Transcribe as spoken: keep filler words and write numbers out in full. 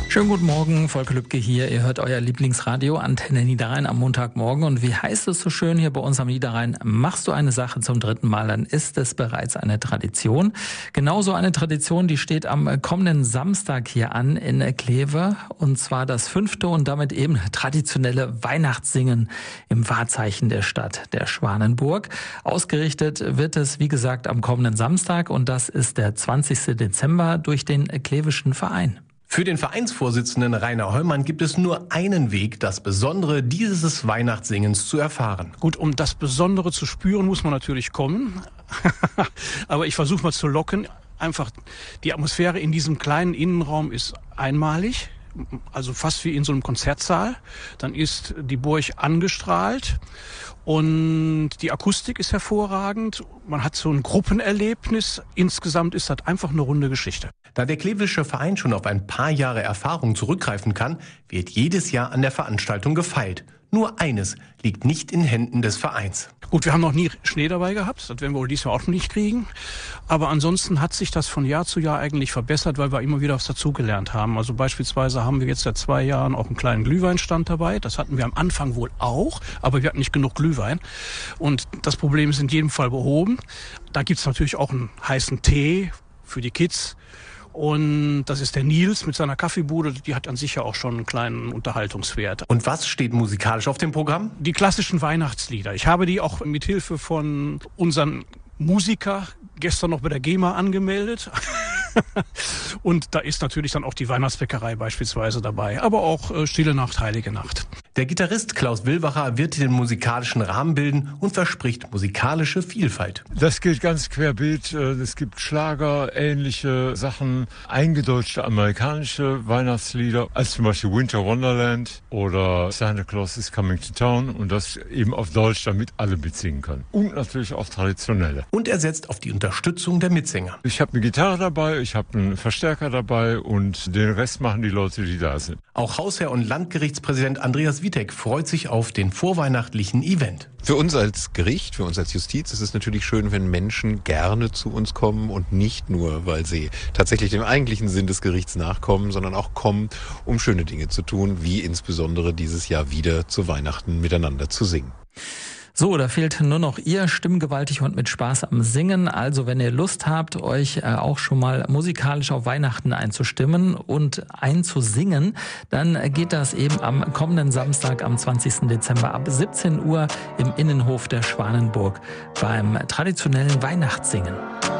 Schönen guten Morgen, Volker Lübke hier. Ihr hört euer Lieblingsradio Antenne Niederrhein am Montagmorgen. Und wie heißt es so schön hier bei uns am Niederrhein? Machst du eine Sache zum dritten Mal, dann ist es bereits eine Tradition. Genauso eine Tradition, die steht am kommenden Samstag hier an in Kleve. Und zwar das fünfte und damit eben traditionelle Weihnachtssingen im Wahrzeichen der Stadt, der Schwanenburg. Ausgerichtet wird es, wie gesagt, am kommenden Samstag. Und das ist der zwanzigsten Dezember durch den Klevischen Verein. Für den Vereinsvorsitzenden Rainer Hollmann gibt es nur einen Weg, das Besondere dieses Weihnachtssingens zu erfahren. Gut, um das Besondere zu spüren, muss man natürlich kommen. Aber ich versuche mal zu locken. Einfach die Atmosphäre in diesem kleinen Innenraum ist einmalig. Also fast wie in so einem Konzertsaal. Dann ist die Burg angestrahlt und die Akustik ist hervorragend. Man hat so ein Gruppenerlebnis. Insgesamt ist das einfach eine runde Geschichte. Da der Klevische Verein schon auf ein paar Jahre Erfahrung zurückgreifen kann, wird jedes Jahr an der Veranstaltung gefeilt. Nur eines liegt nicht in Händen des Vereins. Gut, wir haben noch nie Schnee dabei gehabt, das werden wir wohl diesmal auch noch nicht kriegen. Aber ansonsten hat sich das von Jahr zu Jahr eigentlich verbessert, weil wir immer wieder was dazugelernt haben. Also beispielsweise haben wir jetzt seit zwei Jahren auch einen kleinen Glühweinstand dabei. Das hatten wir am Anfang wohl auch, aber wir hatten nicht genug Glühwein. Und das Problem ist in jedem Fall behoben. Da gibt's natürlich auch einen heißen Tee für die Kids. Und das ist der Nils mit seiner Kaffeebude, die hat an sich ja auch schon einen kleinen Unterhaltungswert. Und was steht musikalisch auf dem Programm? Die klassischen Weihnachtslieder. Ich habe die auch mit Hilfe von unseren Musiker gestern noch bei der GEMA angemeldet. Und da ist natürlich dann auch die Weihnachtsbäckerei beispielsweise dabei, aber auch äh, Stille Nacht, Heilige Nacht. Der Gitarrist Klaus Wilbacher wird den musikalischen Rahmen bilden und verspricht musikalische Vielfalt. Das gilt ganz querbeet. Es gibt Schlager, ähnliche Sachen, eingedeutschte amerikanische Weihnachtslieder, als zum Beispiel Winter Wonderland oder Santa Claus is Coming to Town und das eben auf Deutsch, damit alle mitsingen können. Und natürlich auch traditionelle. Und er setzt auf die Unterstützung der Mitsänger. Ich habe eine Gitarre dabei, ich habe einen Verstärker dabei und den Rest machen die Leute, die da sind. Auch Hausherr und Landgerichtspräsident Andreas Witek freut sich auf den vorweihnachtlichen Event. Für uns als Gericht, für uns als Justiz ist es natürlich schön, wenn Menschen gerne zu uns kommen und nicht nur, weil sie tatsächlich dem eigentlichen Sinn des Gerichts nachkommen, sondern auch kommen, um schöne Dinge zu tun, wie insbesondere dieses Jahr wieder zu Weihnachten miteinander zu singen. So, da fehlt nur noch ihr, stimmgewaltig und mit Spaß am Singen. Also wenn ihr Lust habt, euch äh, auch schon mal musikalisch auf Weihnachten einzustimmen und einzusingen, dann geht das eben am kommenden Samstag, am zwanzigsten Dezember ab siebzehn Uhr im Innenhof der Schwanenburg beim traditionellen Weihnachtssingen.